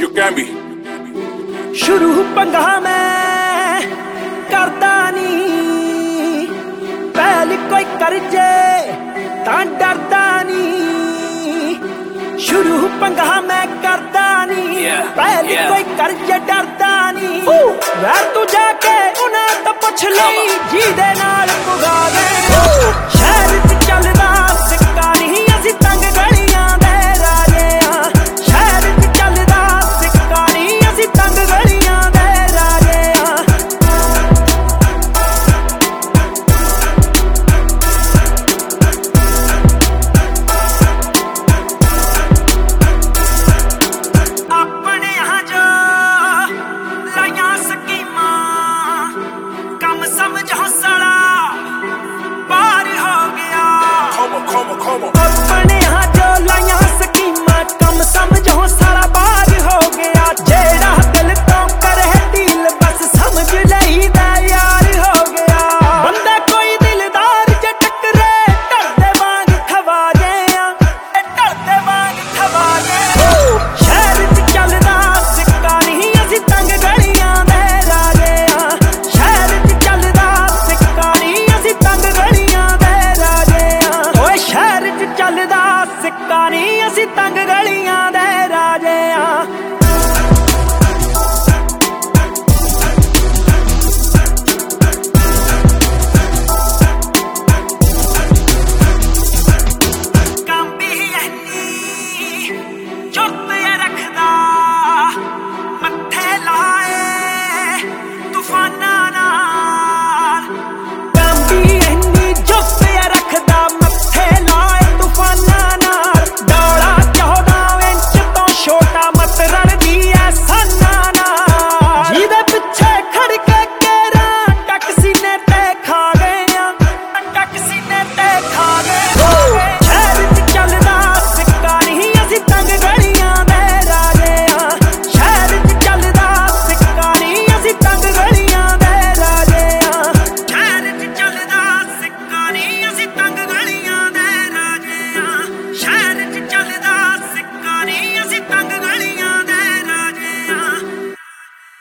chemo शुरू पंगा मैं करदा नी पहल कोई कर जे तां डरदा नी शुरू पंगा मैं करदा नी पहल कोई कर जे डरदा नी यार तू जाके उन्हें तो पुछ लई जी दे नाल पुगा दे शहर च चलदा सिक्का नहीं असी तंग गलियां दे राजे शहर च चलदा सिक्का नहीं असी तंग गलियां दे राजे अपने यहाँ जो लाइयां स्कीमां कम समझो सड़ा पार हो गया अपने यहाँ जो लाइयां स्कीमां कम समझो सारा पार हो गया जेड़ा दिल तो करे दिल बस समझ लईदा यार हो गया बंदा कोई दिलदार जे टकरे डरदे वांग खवाजे डरदे वांग खवाजे शहर च चलदा सिक्का नहीं असी तंग गलियां दे राजे शहर च चलदा सिक्का नहीं असी तंग गलियां दे राजे ओए शहर च चलदा सिक्का नहीं असी तंग गलियां दे राजे